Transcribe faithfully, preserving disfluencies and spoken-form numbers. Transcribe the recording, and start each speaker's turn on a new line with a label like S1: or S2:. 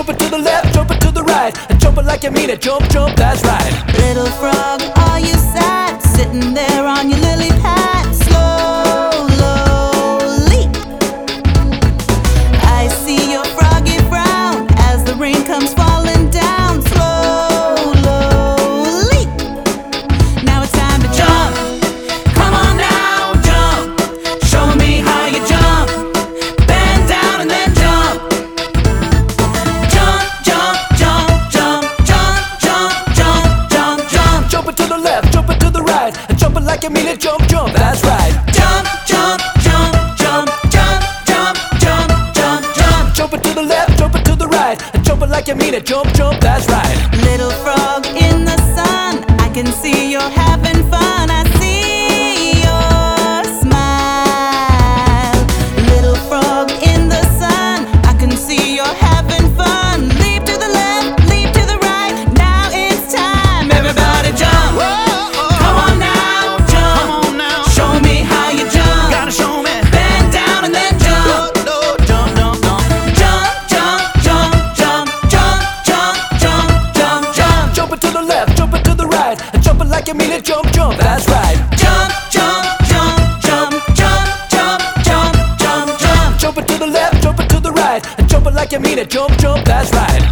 S1: Jump it to the left, jump it to the right, and jump it like you mean it. Jump, jump, that's right.
S2: Little frog, are you sad? Sitting there on your lily pad, slowly. I see your froggy frown as the rain comes falling down, slowly. Now it's time to jump. Come on now, jump. Show me how you jump. Bend down and then jump. Jump, jump, jump, jump, jump, jump, jump, jump, jump.
S1: Jump it to the left, jump it to the right, and jump it like you mean it. Jump, jump, that's right.
S2: Jump, jump, jump, jump, jump, jump, jump, jump, jump.
S1: Jump it to the left, jump it to the right, and jump it like you mean it. Jump, jump, that's right.
S2: Little frog in the sun, I can see you're having fun. I see your smile. Little frog in the sun, I can see you're having fun. Leap to the left, leap to the right. Now it's time, everybody jump. Come on now, jump. Show me how you jump.
S1: Gotta show me.
S2: Bend down and then jump.
S1: Jump, jump, jump.
S2: Jump, jump, jump, jump, jump, jump, jump, jump, jump.
S1: Jump it to the left, jump it to the right, and jump it like you mean it. Jump, jump, that's right.
S2: Jump, jump, jump, jump, jump, jump, jump, jump, jump.
S1: Jump it to the left, jump it to the right, and jump it like you mean it. Jump, jump, that's right.